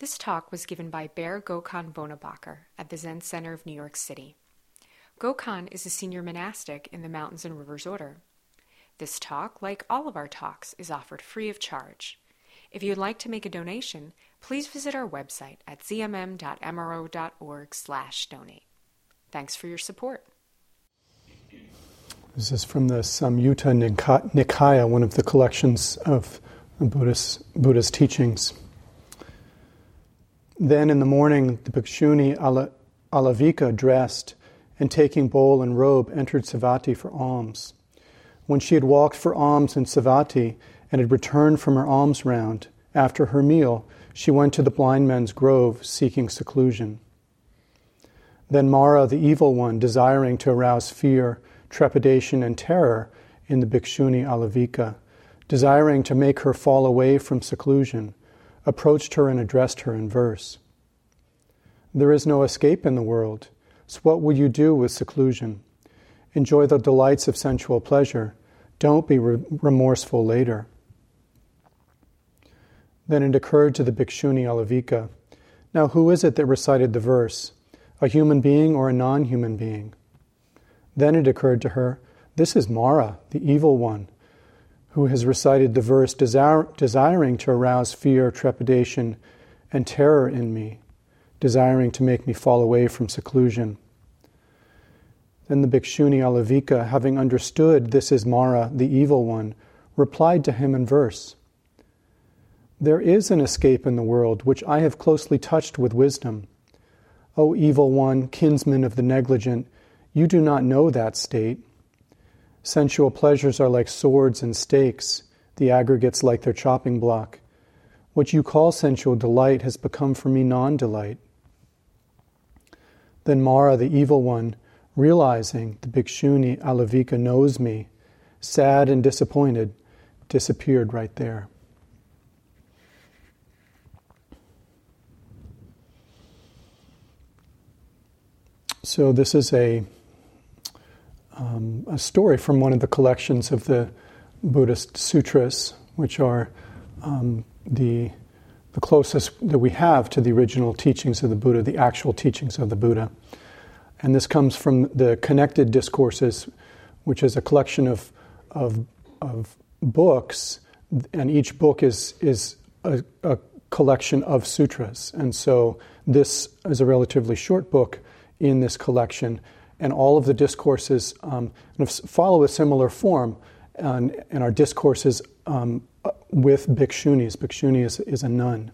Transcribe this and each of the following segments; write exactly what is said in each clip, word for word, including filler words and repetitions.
This talk was given by Bear Gokhan Bonabacher at the Zen Center of New York City. Gokhan is a senior monastic in the Mountains and Rivers Order. This talk, like all of our talks, is offered free of charge. If you would like to make a donation, please visit our website at z m m dot m r o dot org slash donate. Thanks for your support. This is from the Samyutta Nikaya, one of the collections of Buddha's, Buddha's teachings. Then in the morning, the Bhikshuni Alavika dressed and taking bowl and robe entered Savatthi for alms. When she had walked for alms in Savatthi and had returned from her alms round, after her meal, she went to the blind men's grove seeking seclusion. Then Mara, the evil one, desiring to arouse fear, trepidation, and terror in the Bhikshuni Alavika, desiring to make her fall away from seclusion, approached her and addressed her in verse. There is no escape in the world, so what will you do with seclusion? Enjoy the delights of sensual pleasure. Don't be re- remorseful later. Then it occurred to the Bhikshuni Alavika, now who is it that recited the verse? A human being or a non-human being? Then it occurred to her, this is Mara, the evil one, who has recited the verse desire, desiring to arouse fear, trepidation, and terror in me, desiring to make me fall away from seclusion. Then the Bhikshuni Alavika, having understood this is Mara, the evil one, replied to him in verse, there is an escape in the world which I have closely touched with wisdom. O evil one, kinsman of the negligent, you do not know that state. Sensual pleasures are like swords and stakes, the aggregates like their chopping block. What you call sensual delight has become for me non-delight. Then Mara, the evil one, realizing the Bhikshuni Alavika knows me, sad and disappointed, disappeared right there. So this is a um, a story from one of the collections of the Buddhist sutras, which are um, the the closest that we have to the original teachings of the Buddha, the actual teachings of the Buddha. And this comes from the Connected Discourses, which is a collection of of, of books, and each book is is a, a collection of sutras. And so this is a relatively short book in this collection, and all of the discourses um, follow a similar form, and, and are discourses um, with bhikshunis. Bhikshuni is, is a nun.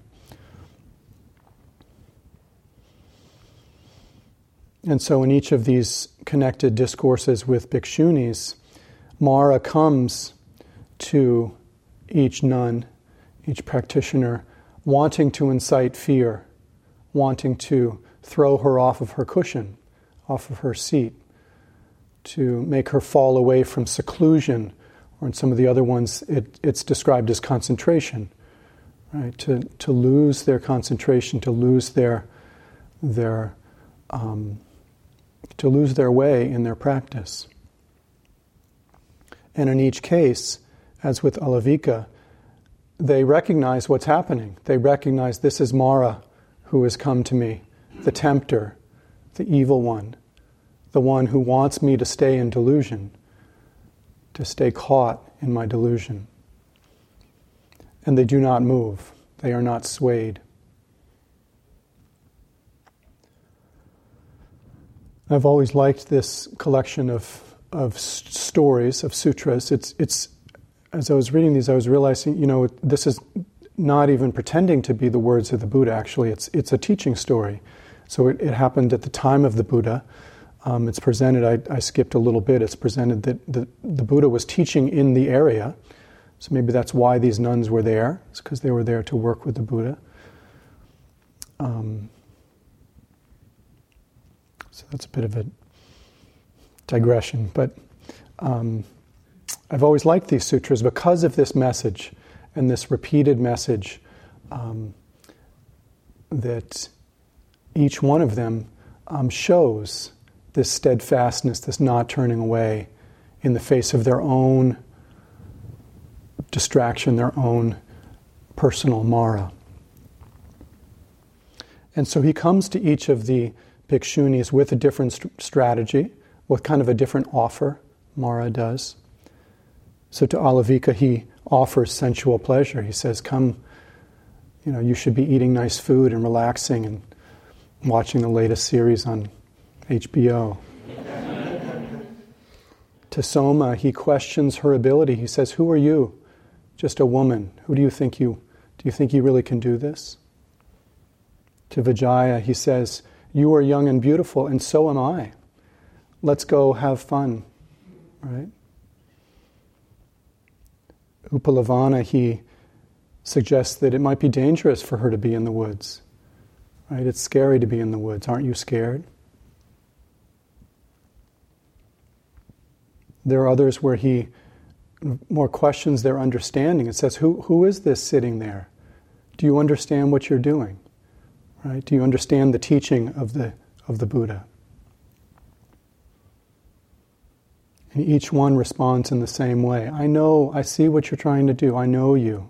And so in each of these connected discourses with bhikshunis, Mara comes to each nun, each practitioner, wanting to incite fear, wanting to throw her off of her cushion, off of her seat, to make her fall away from seclusion, or in some of the other ones it, it's described as concentration, right? To to lose their concentration, to lose their their um, to lose their way in their practice. And in each case, as with Alavika, they recognize what's happening. They recognize this is Mara who has come to me, the tempter, the evil one, the one who wants me to stay in delusion, to stay caught in my delusion. And they do not move. They are not swayed. I've always liked this collection of of s- stories, of sutras. It's it's as I was reading these, I was realizing, you know, this is not even pretending to be the words of the Buddha. Actually, it's it's a teaching story. So it, it happened at the time of the Buddha. Um, it's presented, I, I skipped a little bit, it's presented that the, the Buddha was teaching in the area. So maybe that's why these nuns were there. It's because they were there to work with the Buddha. Um, so that's a bit of a digression. But um, I've always liked these sutras because of this message, and this repeated message um, that each one of them um, shows this steadfastness, this not turning away in the face of their own distraction, their own personal Mara. And so he comes to each of the bhikshunis with a different st- strategy, with kind of a different offer, Mara does. So to Alavika, he offers sensual pleasure. He says, come, you know, you should be eating nice food and relaxing and watching the latest series on H B O. To Soma, he questions her ability. He says, who are you? Just a woman. Who do you think you, do you think you really can do this? To Vijaya, he says, you are young and beautiful, and so am I. Let's go have fun, right? Upalavana, he suggests that it might be dangerous for her to be in the woods, right? It's scary to be in the woods. Aren't you scared? There are others where he more questions their understanding. It says, who, who is this sitting there? Do you understand what you're doing? Right? Do you understand the teaching of the, of the Buddha? And each one responds in the same way. I know, I see what you're trying to do. I know you.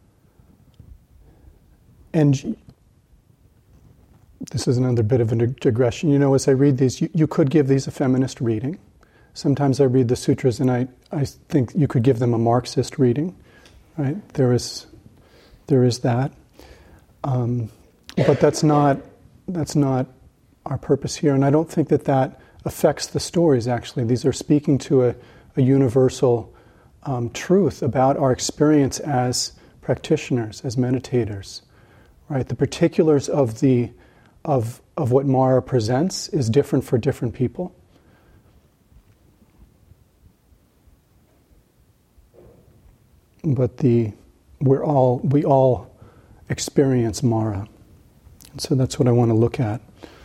And this is another bit of a digression. You know, as I read these, you, you could give these a feminist reading. Sometimes I read the sutras and I, I think you could give them a Marxist reading, right? There is, there is that. Um, but that's not, that's not our purpose here. And I don't think that that affects the stories, actually. These are speaking to a, a universal um, truth about our experience as practitioners, as meditators, right? The particulars of, the, of, of what Mara presents is different for different people. But the we're all we all experience Mara, and so that's what I want to look at.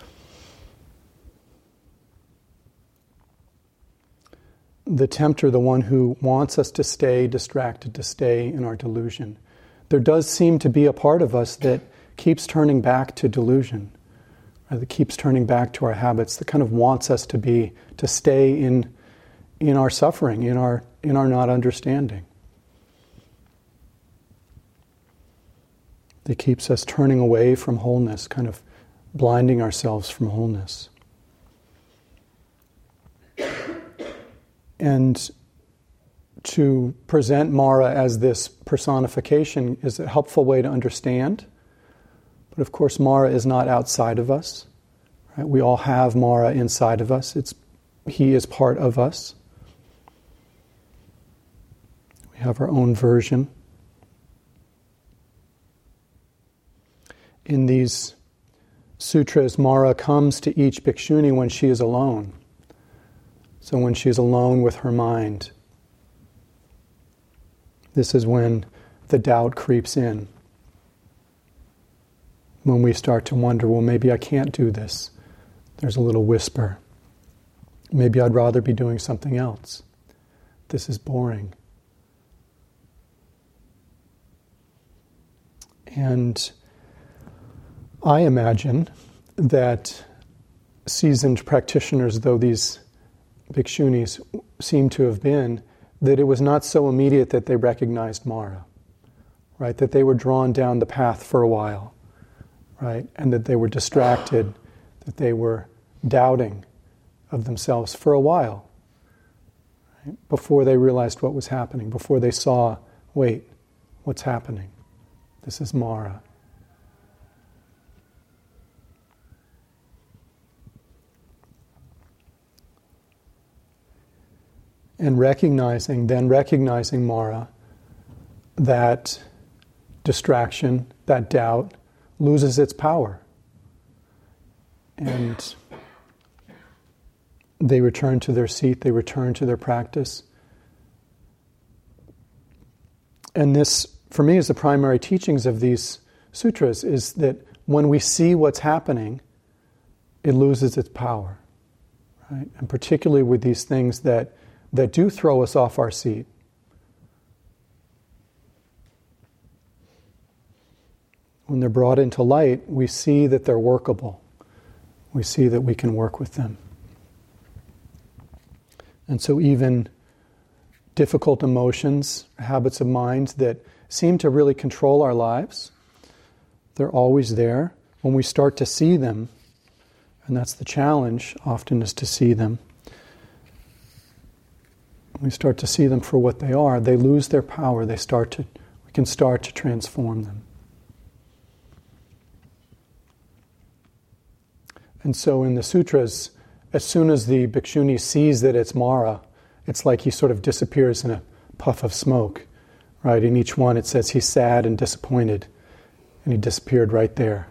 The tempter, the one who wants us to stay distracted, to stay in our delusion. There does seem to be a part of us that keeps turning back to delusion, right? That keeps turning back to our habits, that kind of wants us to be to stay in in our suffering, in our in our not understanding. That keeps us turning away from wholeness, kind of blinding ourselves from wholeness. And to present Mara as this personification is a helpful way to understand. But of course, Mara is not outside of us. Right? We all have Mara inside of us. It's, he is part of us. We have our own version. In these sutras, Mara comes to each bhikshuni when she is alone. So when she is alone with her mind, this is when the doubt creeps in. When we start to wonder, well, maybe I can't do this. There's a little whisper. Maybe I'd rather be doing something else. This is boring. And I imagine that seasoned practitioners, though these bhikshunis seem to have been, that it was not so immediate that they recognized Mara, right? That they were drawn down the path for a while, right? And that they were distracted, that they were doubting of themselves for a while, right? Before they realized what was happening, before they saw, wait, what's happening? This is Mara. And recognizing, then recognizing Mara, that distraction, that doubt, loses its power. And they return to their seat, they return to their practice. And this, for me, is the primary teachings of these sutras, is that when we see what's happening, it loses its power. Right? And particularly with these things that that do throw us off our seat. When they're brought into light, we see that they're workable. We see that we can work with them. And so even difficult emotions, habits of mind that seem to really control our lives, they're always there. when we start to see them, and that's the challenge often, is to see them, when we start to see them for what they are, they lose their power. They start to, we can start to transform them. And so in the sutras, as soon as the bhikshuni sees that it's Mara, it's like he sort of disappears in a puff of smoke, right? In each one it says he's sad and disappointed, and he disappeared right there.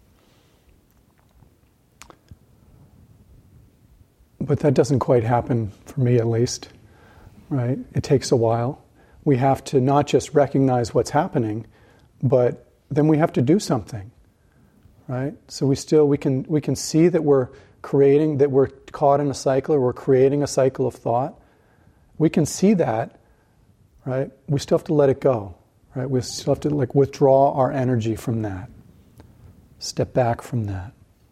But that doesn't quite happen, for me at least, right? It takes a while. We have to not just recognize what's happening, but then we have to do something, right? So we still, we can we can see that we're creating, that we're caught in a cycle, or we're creating a cycle of thought. We can see that, right? We still have to let it go, right? We still have to like withdraw our energy from that. Step back from that.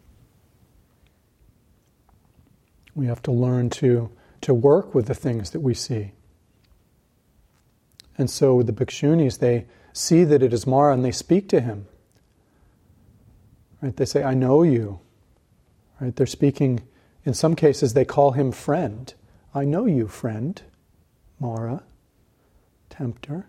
We have to learn to, to work with the things that we see. And so the bhikshunis, they see that it is Mara and they speak to him. Right? They say, I know you. Right? They're speaking, in some cases they call him friend. I know you, friend. Mara, tempter.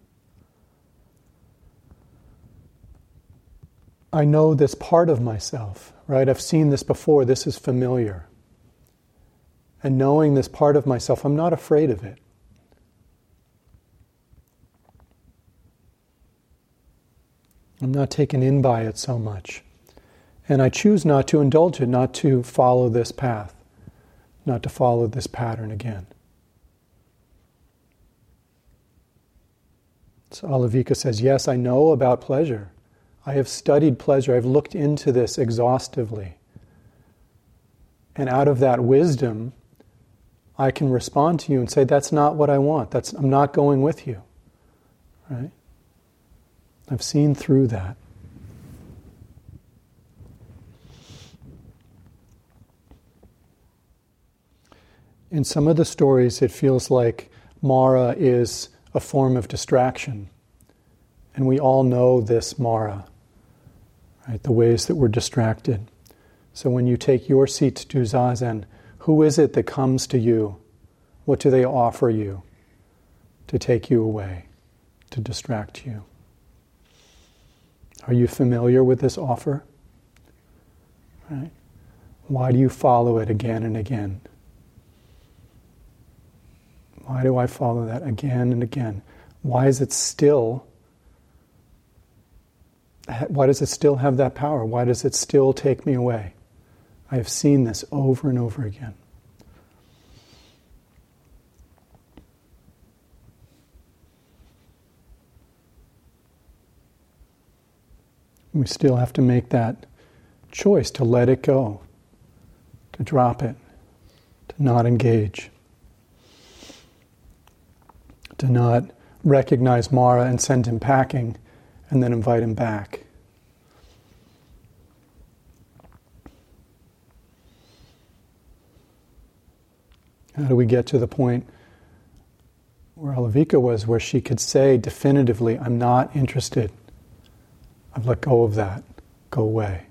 I know this part of myself, right? I've seen this before, this is familiar. And knowing this part of myself, I'm not afraid of it. I'm not taken in by it so much. And I choose not to indulge it, not to follow this path, not to follow this pattern again. So Alavika says, yes, I know about pleasure. I have studied pleasure. I've looked into this exhaustively. And out of that wisdom, I can respond to you and say, that's not what I want. That's, I'm not going with you. Right? I've seen through that. In some of the stories, it feels like Mara is a form of distraction. And we all know this Mara, right? The ways that we're distracted. So when you take your seat to do Zazen, who is it that comes to you? What do they offer you to take you away, to distract you? Are you familiar with this offer? Right? Why do you follow it again and again? Why do I follow that again and again? Why is it still, why does it still have that power? Why does it still take me away? I have seen this over and over again. We still have to make that choice to let it go, to drop it, to not engage, to not recognize Mara and send him packing and then invite him back. How do we get to the point where Alavika was, where she could say definitively, I'm not interested. I've let go of that. Go away.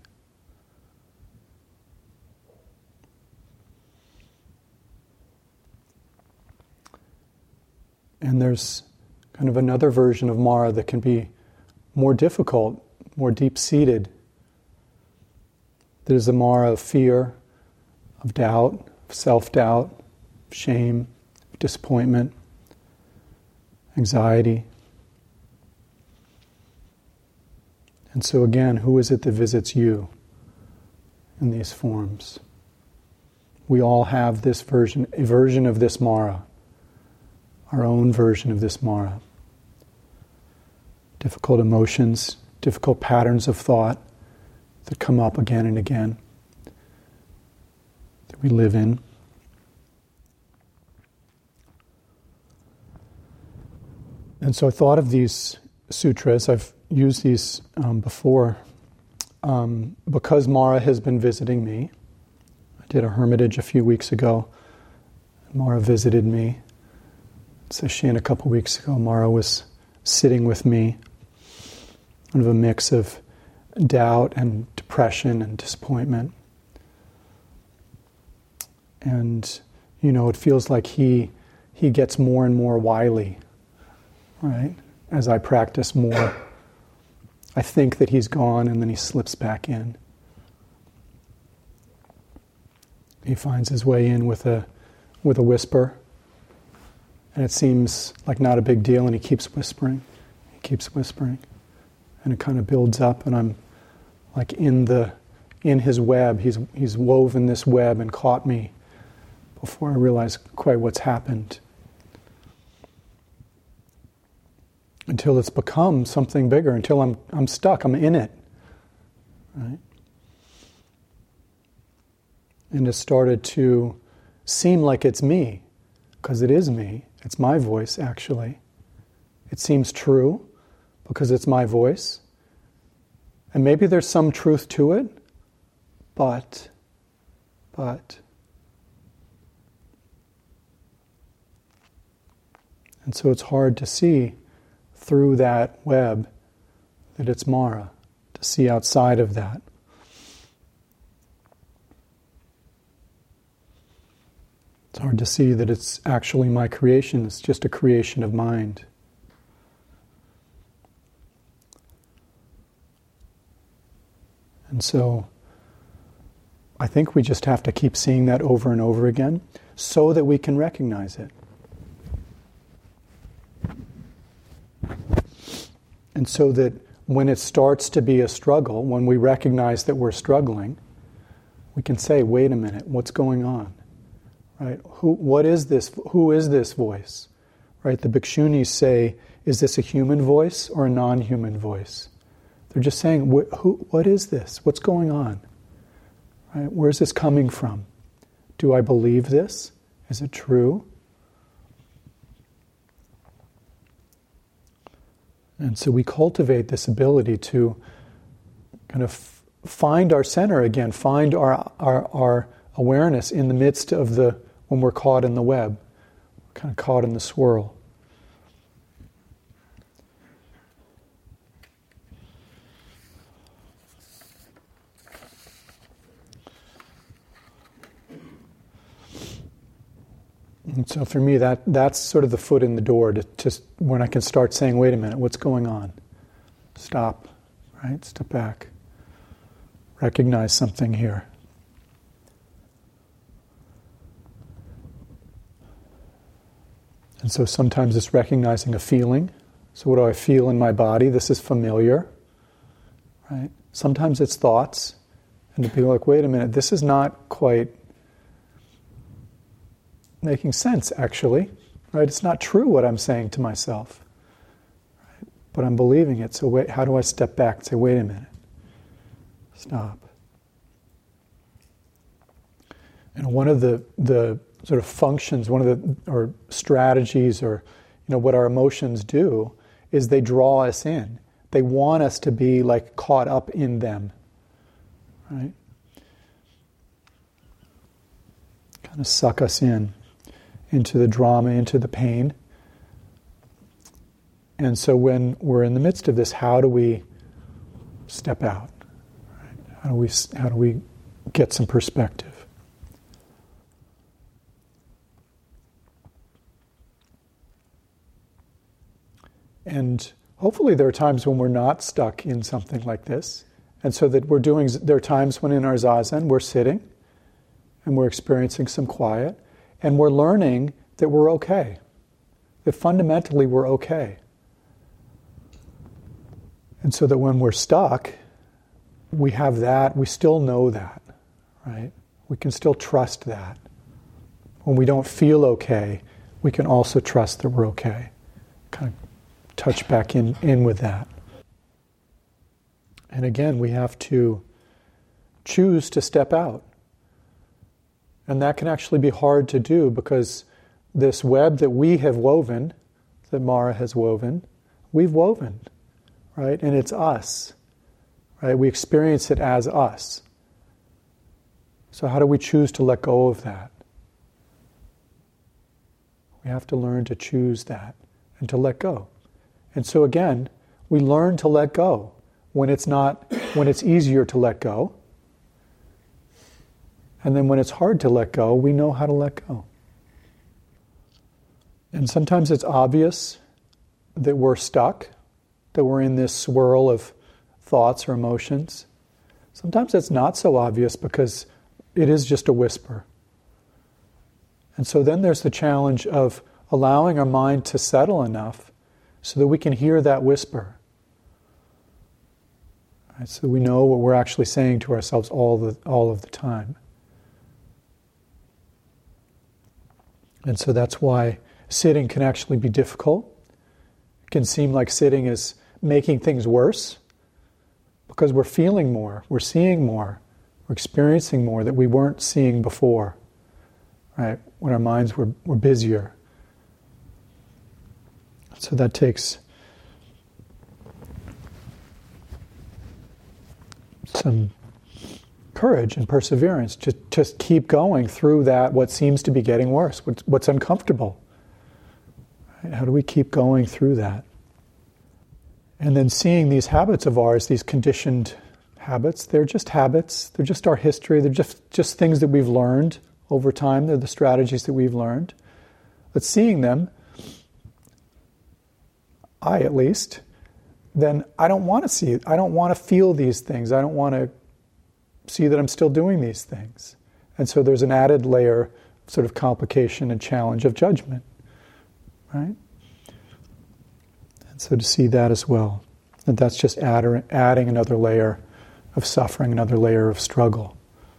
And there's kind of another version of Mara that can be more difficult, more deep-seated. That is the Mara of fear, of doubt, of self-doubt, shame, disappointment, anxiety. And so again, who is it that visits you in these forms? We all have this version, a version of this Mara, our own version of this Mara. Difficult emotions, difficult patterns of thought that come up again and again, that we live in. And so I thought of these sutras, I've used these um, before, um, because Mara has been visiting me. I did a hermitage a few weeks ago. Mara visited me. Sesshin a couple weeks ago, Mara was sitting with me. Kind of a mix of doubt and depression. depression and disappointment. And, you know, it feels like he he gets more and more wily, right? As I practice more, I think that he's gone and then he slips back in. He finds his way in with a with a whisper, and it seems like not a big deal, and he keeps whispering. He keeps whispering. And it kind of builds up, and I'm like in the in his web. He's he's woven this web and caught me before I realize quite what's happened. Until it's become something bigger, until I'm I'm stuck, I'm in it. Right? And it started to seem like it's me, because it is me. It's my voice, actually. It seems true, because it's my voice. And maybe there's some truth to it, but, but. And so it's hard to see through that web that it's Mara, to see outside of that. It's hard to see that it's actually my creation, it's just a creation of mind. And so I think we just have to keep seeing that over and over again so that we can recognize it. And so that when it starts to be a struggle, when we recognize that we're struggling, we can say, wait a minute, what's going on? Right? Who, what is this? Who is this voice? Right? The Bhikshunis say, is this a human voice or a non-human voice? They're just saying, wh- who, what is this? What's going on? Right? Where's this coming from? Do I believe this? Is it true? And so we cultivate this ability to kind of f- find our center again, find our, our our awareness in the midst of the, when we're caught in the web, kind of caught in the swirl. And so for me, that that's sort of the foot in the door to, to when I can start saying, wait a minute, what's going on? Stop, right? Step back. Recognize something here. And so sometimes it's recognizing a feeling. So what do I feel in my body? This is familiar, right? Sometimes it's thoughts. And to be like, wait a minute, this is not quite making sense, actually, right? It's not true what I'm saying to myself, right? But I'm believing it. So wait, how do I step back and say, wait a minute, stop? And one of the the sort of functions, one of the or strategies, or you know what our emotions do, is they draw us in. They want us to be like caught up in them, right? Kind of suck us in. Into the drama, into the pain. And so when we're in the midst of this, how do we step out? Right? How do we how do we get some perspective? And hopefully there are times when we're not stuck in something like this. And so that we're doing, there are times when in our Zazen we're sitting and we're experiencing some quiet. And we're learning that we're okay. That fundamentally we're okay. And so that when we're stuck, we have that, we still know that, right? We can still trust that. When we don't feel okay, we can also trust that we're okay. Kind of touch back in, in with that. And again, we have to choose to step out. And that can actually be hard to do because this web that we have woven, that Mara has woven, we've woven, right? And it's us, right? We experience it as us. So how do we choose to let go of that? We have to learn to choose that and to let go. And so again, we learn to let go when it's not when it's easier to let go. And then when it's hard to let go, we know how to let go. And sometimes it's obvious that we're stuck, that we're in this swirl of thoughts or emotions. Sometimes it's not so obvious because it is just a whisper. And so then there's the challenge of allowing our mind to settle enough so that we can hear that whisper. Right, so we know what we're actually saying to ourselves all the all of the time. And so that's why sitting can actually be difficult. It can seem like sitting is making things worse because we're feeling more, we're seeing more, we're experiencing more that we weren't seeing before, right? When our minds were, were busier. So that takes some courage and perseverance to just keep going through that, what seems to be getting worse, what's, what's uncomfortable. Right? How do we keep going through that? And then seeing these habits of ours, these conditioned habits, they're just habits, they're just our history, they're just, just things that we've learned over time, they're the strategies that we've learned. But seeing them, I at least, then I don't want to see it. I don't want to feel these things. I don't want to see that I'm still doing these things. And so there's an added layer of sort of complication and challenge of judgment, right? And so to see that as well, that that's just add, adding another layer of suffering, another layer of struggle.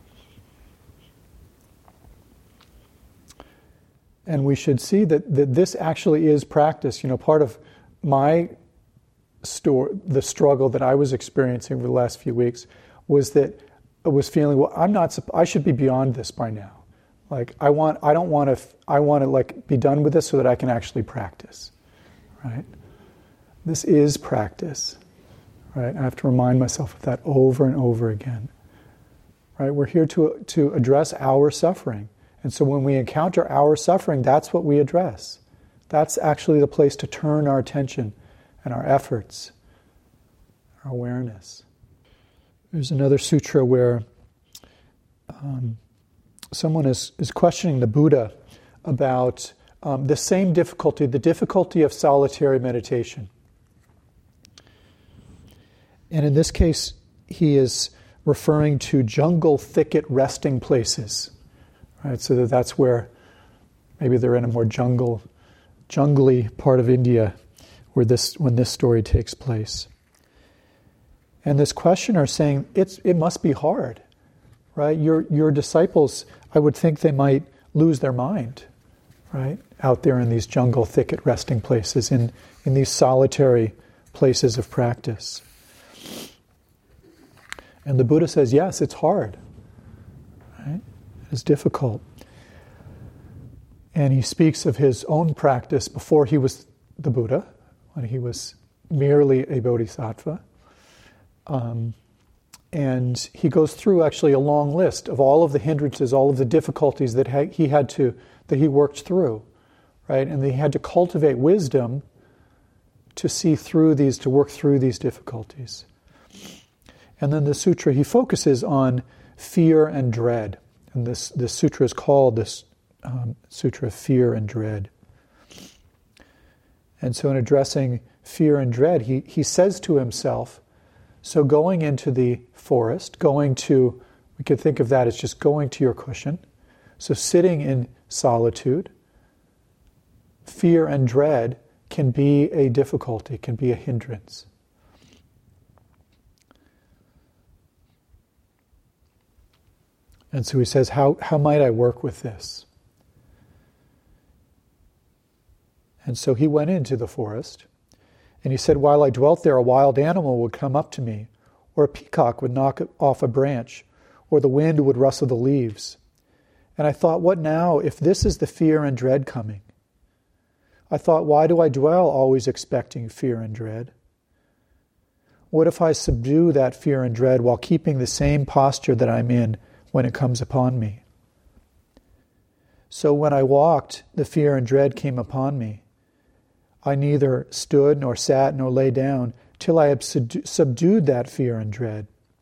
And we should see that, that this actually is practice. You know, part of my story, the struggle that I was experiencing over the last few weeks was that I was feeling, well, I'm not, I should be beyond this by now. Like, I want, I don't want to, I want to like be done with this so that I can actually practice, right? This is practice, right? I have to remind myself of that over and over again, right? We're here to, to address our suffering. And so when we encounter our suffering, that's what we address. That's actually the place to turn our attention and our efforts, our awareness. There's another sutra where um, someone is, is questioning the Buddha about um, the same difficulty, the difficulty of solitary meditation. And in this case, he is referring to jungle thicket resting places. Right, so that that's where maybe they're in a more jungle, jungly part of India where this when this story takes place. And this questioner is saying it's it must be hard, right? Your your disciples, I would think they might lose their mind, right? Out there in these jungle thicket resting places, in, in these solitary places of practice. And the Buddha says, yes, it's hard, right? Is difficult. And he speaks of his own practice before he was the Buddha, when he was merely a bodhisattva. Um, and he goes through actually a long list of all of the hindrances, all of the difficulties that ha- he had to, that he worked through, right? And he had to cultivate wisdom to see through these, to work through these difficulties. And then the sutra, he focuses on fear and dread. And this, this sutra is called this um, Sutra of Fear and Dread. And so in addressing fear and dread, he, he says to himself, so going into the forest, going to, we could think of that as just going to your cushion. So sitting in solitude, fear and dread can be a difficulty, can be a hindrance. And so he says, how, how might I work with this? And so he went into the forest, and he said, while I dwelt there, a wild animal would come up to me, or a peacock would knock off a branch, or the wind would rustle the leaves. And I thought, what now if this is the fear and dread coming? I thought, why do I dwell always expecting fear and dread? What if I subdue that fear and dread while keeping the same posture that I'm in when it comes upon me? So when I walked, the fear and dread came upon me. I neither stood nor sat nor lay down till I had subdued that fear and dread.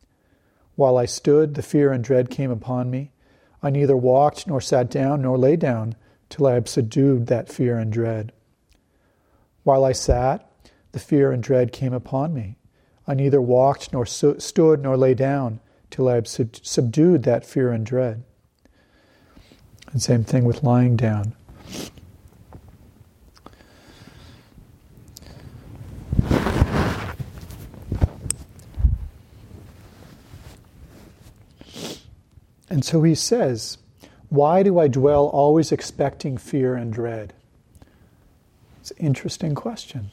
While I stood, the fear and dread came upon me. I neither walked nor sat down nor lay down till I had subdued that fear and dread. While I sat, the fear and dread came upon me. I neither walked nor su- stood nor lay down till I had sub- subdued that fear and dread. And same thing with lying down. And so he says, why do I dwell always expecting fear and dread? It's an interesting question.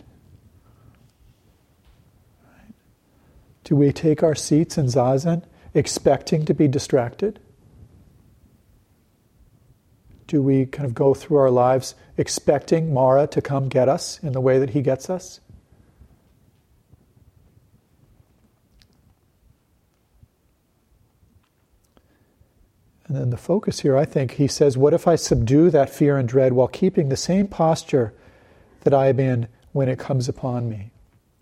Right? Do we take our seats in Zazen expecting to be distracted? Do we kind of go through our lives expecting Mara to come get us in the way that he gets us? And then the focus here, I think, he says, what if I subdue that fear and dread while keeping the same posture that I am in when it comes upon me?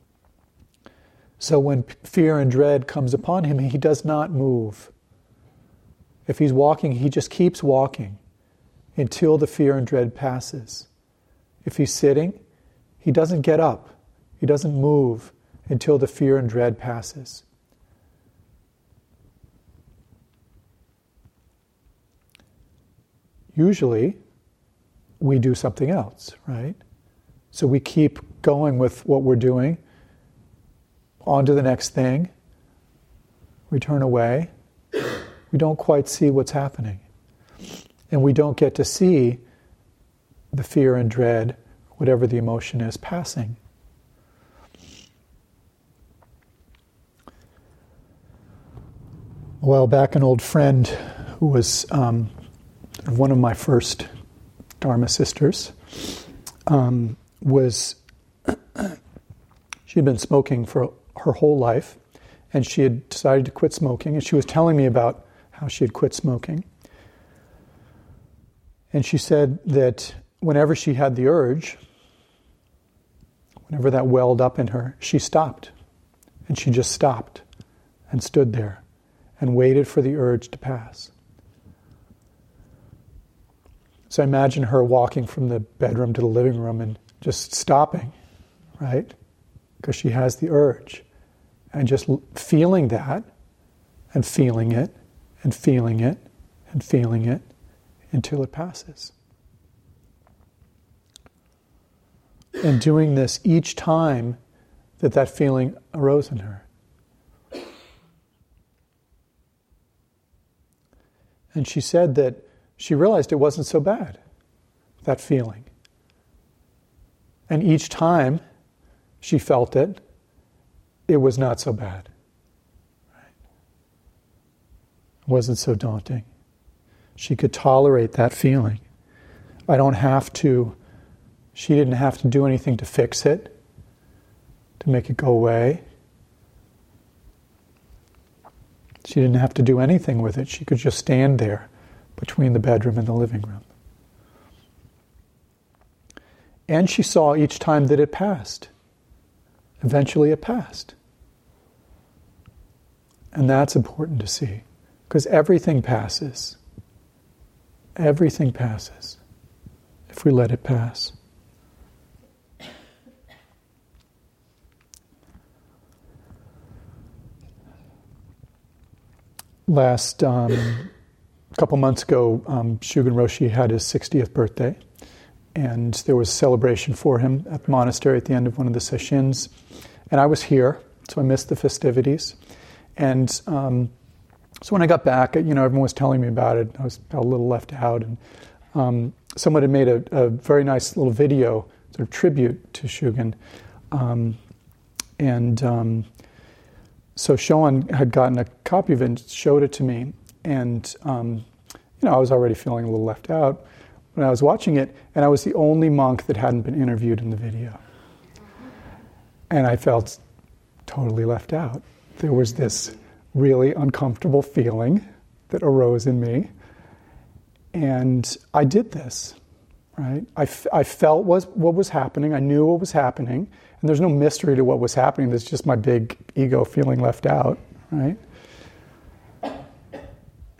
So when fear and dread comes upon him, he does not move. If he's walking, he just keeps walking until the fear and dread passes. If he's sitting, he doesn't get up. He doesn't move until the fear and dread passes. Usually, we do something else, right? So we keep going with what we're doing, on to the next thing, we turn away, we don't quite see what's happening. And we don't get to see the fear and dread, whatever the emotion is, passing. A while back, an old friend who was um, one of my first Dharma sisters um, was, she had been smoking for her whole life, and she had decided to quit smoking, and she was telling me about how she had quit smoking. And she said that whenever she had the urge, whenever that welled up in her, she stopped. And she just stopped and stood there and waited for the urge to pass. So imagine her walking from the bedroom to the living room and just stopping, right? Because she has the urge. And just feeling that, and feeling it, and feeling it, and feeling it, until it passes. And doing this each time that that feeling arose in her. And she said that she realized it wasn't so bad, that feeling. And each time she felt it, it was not so bad. Right? It wasn't so daunting. She could tolerate that feeling. I don't have to, she didn't have to do anything to fix it, to make it go away. She didn't have to do anything with it. She could just stand there between the bedroom and the living room. And she saw each time that it passed. Eventually it passed. And that's important to see, because everything passes. Everything passes if we let it pass. Last um, couple months ago, um, Shugen Roshi had his sixtieth birthday, and there was a celebration for him at the monastery at the end of one of the sessions. And I was here, so I missed the festivities. And um, so when I got back, you know, everyone was telling me about it. I was a little left out, and um, someone had made a, a very nice little video, sort of tribute to Shugen. Um, and um, so Sean had gotten a copy of it and showed it to me. And, um, you know, I was already feeling a little left out when I was watching it, and I was the only monk that hadn't been interviewed in the video. And I felt totally left out. There was this really uncomfortable feeling that arose in me. And I did this, right? I, f- I felt was, what was happening. I knew what was happening. And there's no mystery to what was happening. There's just my big ego feeling left out, right?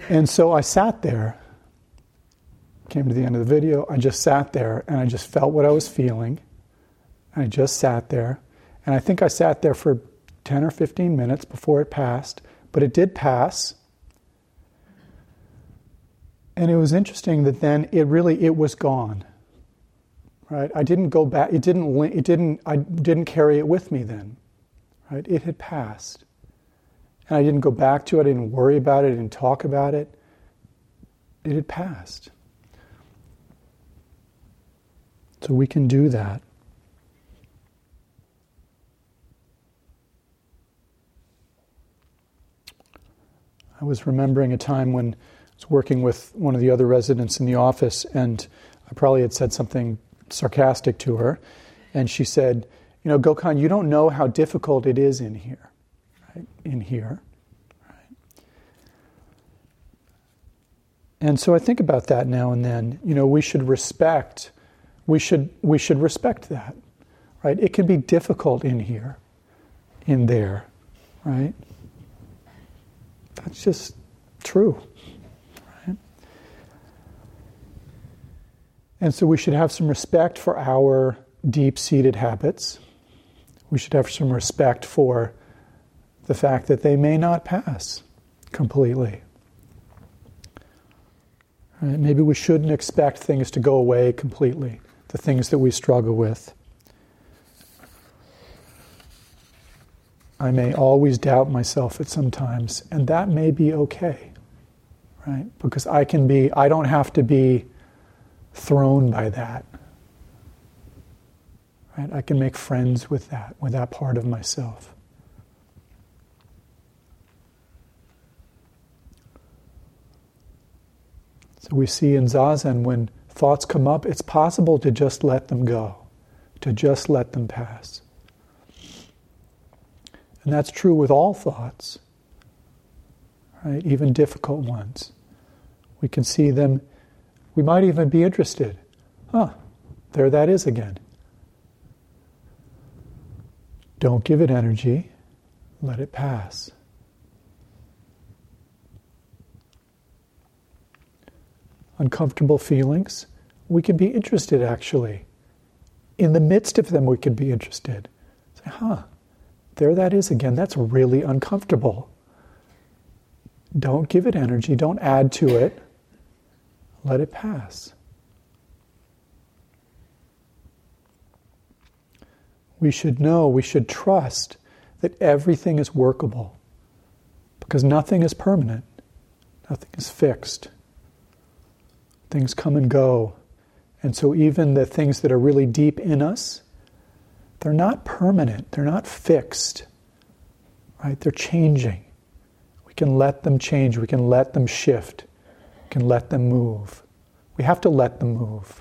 And so I sat there, came to the end of the video, I just sat there and I just felt what I was feeling. And I just sat there. And I think I sat there for ten or fifteen minutes before it passed, but it did pass. And it was interesting that then it really, it was gone. Right? I didn't go back, it didn't, it didn't, I didn't carry it with me then. Right? It had passed. And I didn't go back to it, I didn't worry about it, I didn't talk about it. It had passed. So we can do that. I was remembering a time when I was working with one of the other residents in the office, and I probably had said something sarcastic to her, and she said, you know, Gokhan, you don't know how difficult it is in here, right? In here, right? And so I think about that now and then. You know, we should respect, we should we should respect that, right? It can be difficult in here, in there, right? That's just true, right? And so we should have some respect for our deep-seated habits. We should have some respect for the fact that they may not pass completely. Right? Maybe we shouldn't expect things to go away completely, the things that we struggle with. I may always doubt myself at some times, and that may be okay, right? Because I can be, I don't have to be thrown by that. Right? I can make friends with that, with that part of myself. So we see in Zazen, when thoughts come up, it's possible to just let them go, to just let them pass. And that's true with all thoughts, right? Even difficult ones. We can see them, we might even be interested. Huh, there that is again. Don't give it energy, let it pass. Uncomfortable feelings, we can be interested actually. In the midst of them, we can be interested. Say, huh, there that is again. That's really uncomfortable. Don't give it energy. Don't add to it. Let it pass. We should know, we should trust that everything is workable, because nothing is permanent. Nothing is fixed. Things come and go. And so even the things that are really deep in us, they're not permanent, they're not fixed, right? They're changing. We can let them change, we can let them shift, we can let them move. We have to let them move.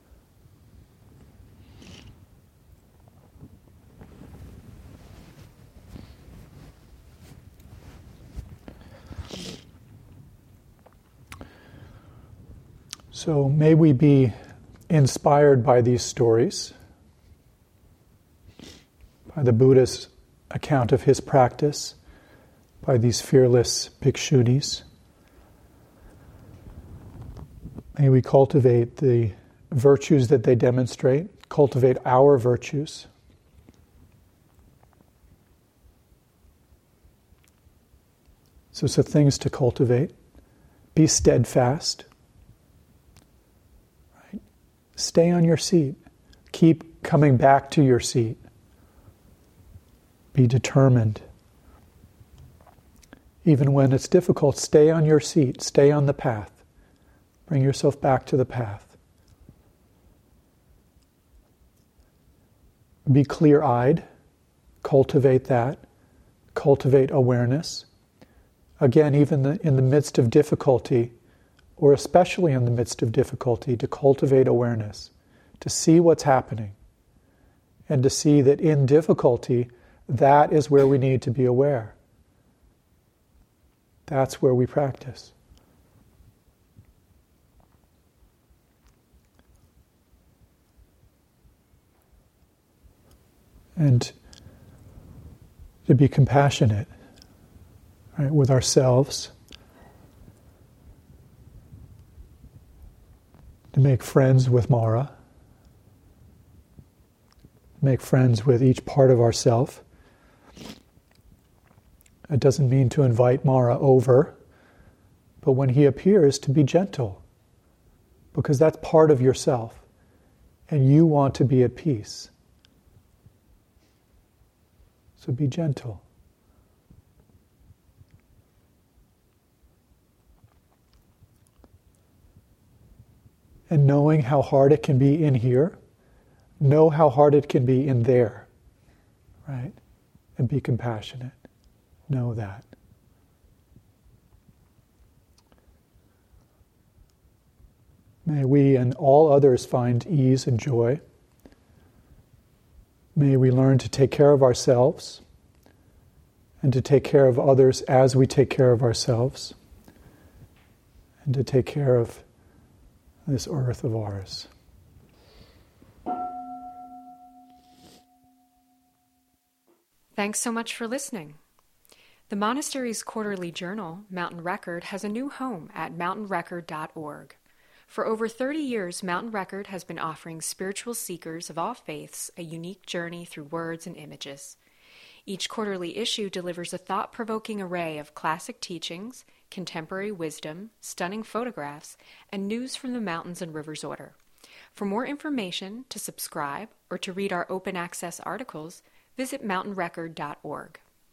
So may we be inspired by these stories, by the Buddha's account of his practice, by these fearless bhikshunis. May we cultivate the virtues that they demonstrate, cultivate our virtues. So, so things to cultivate. Be steadfast. Right? Stay on your seat. Keep coming back to your seat. Be determined. Even when it's difficult, stay on your seat. Stay on the path. Bring yourself back to the path. Be clear-eyed. Cultivate that. Cultivate awareness. Again, even the, in the midst of difficulty, or especially in the midst of difficulty, to cultivate awareness, to see what's happening, and to see that in difficulty, that is where we need to be aware. That's where we practice. And to be compassionate, right, with ourselves, to make friends with Mara, make friends with each part of ourself. It doesn't mean to invite Mara over, but when he appears, to be gentle, because that's part of yourself, and you want to be at peace. So be gentle. And knowing how hard it can be in here, know how hard it can be in there, right? And be compassionate. Know that. May we and all others find ease and joy. May we learn to take care of ourselves and to take care of others as we take care of ourselves, and to take care of this earth of ours. Thanks so much for listening. The monastery's quarterly journal, Mountain Record, has a new home at mountain record dot org. For over thirty years, Mountain Record has been offering spiritual seekers of all faiths a unique journey through words and images. Each quarterly issue delivers a thought-provoking array of classic teachings, contemporary wisdom, stunning photographs, and news from the Mountains and Rivers Order. For more information, to subscribe, or to read our open access articles, visit mountain record dot org.